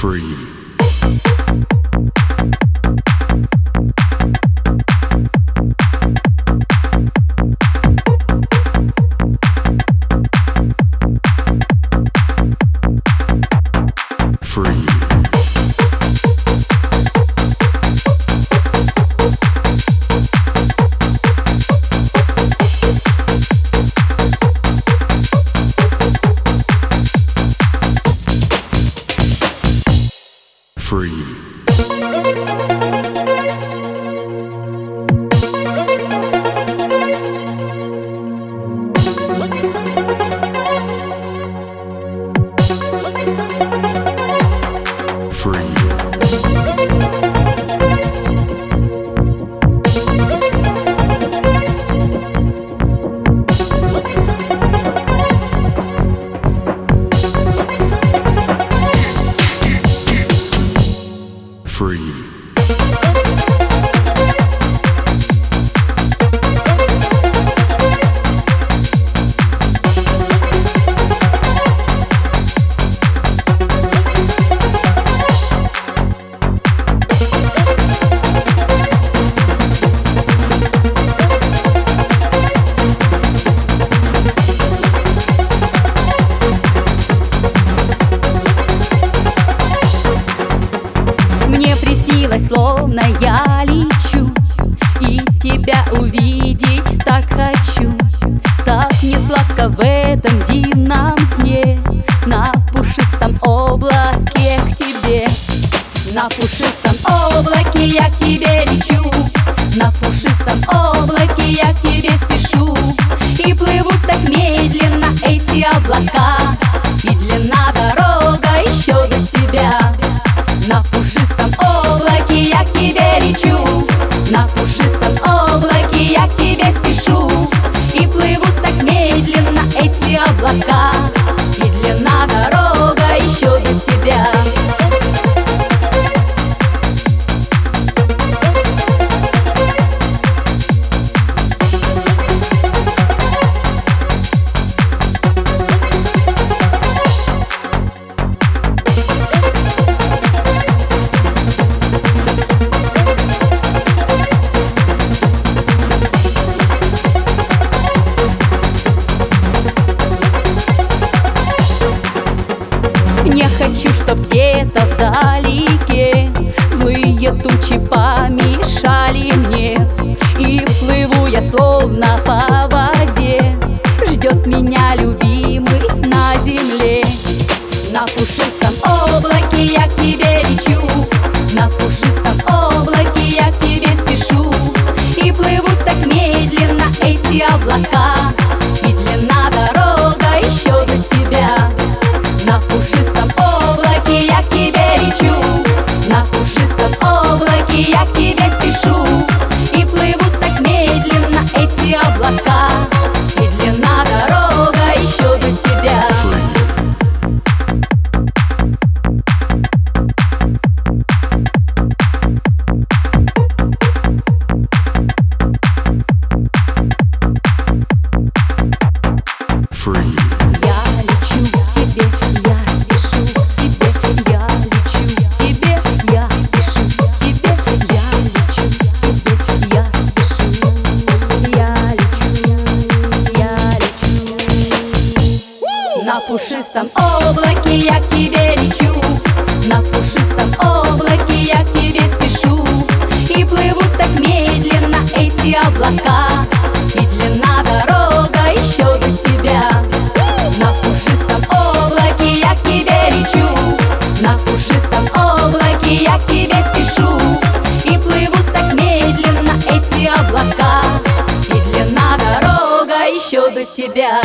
Free. Free. Словно я лечу, и тебя увидеть так хочу. Так мне сладко в этом дивном сне, на пушистом облаке к тебе. На пушистом облаке я к тебе лечу, на пушистом облаке я к тебе спешу. И плывут так медленно эти облака, и длинна дорога еще до тебя. На пушистом облаке я к тебе лечу, на пушистом облаке я к тебе спешу. И плывут так медленно эти облака, и длинна дорога еще до тебя. Не хочу, чтоб где-то вдалеке злые тучи помешали мне. И плыву я словно по воде, ждет меня любимый на земле. На пушистом облаке я к тебе лечу, на пушистом облаке я к тебе спешу. И плывут так медленно эти облака, и длинна дорога еще до тебя. На пушистом облаке я к тебе лечу, на пушистом облаке я к тебе спешу. И плывут так медленно эти облака, и длинна дорога еще до тебя. Free. На пушистом облаке я к тебе лечу, на пушистом облаке я к тебе спешу. И плывут так медленно эти облака, и длинна дорога еще до тебя. На пушистом облаке я к тебе лечу, на пушистом облаке я к тебе спешу. И плывут так медленно эти облака, и длинна дорога еще до тебя.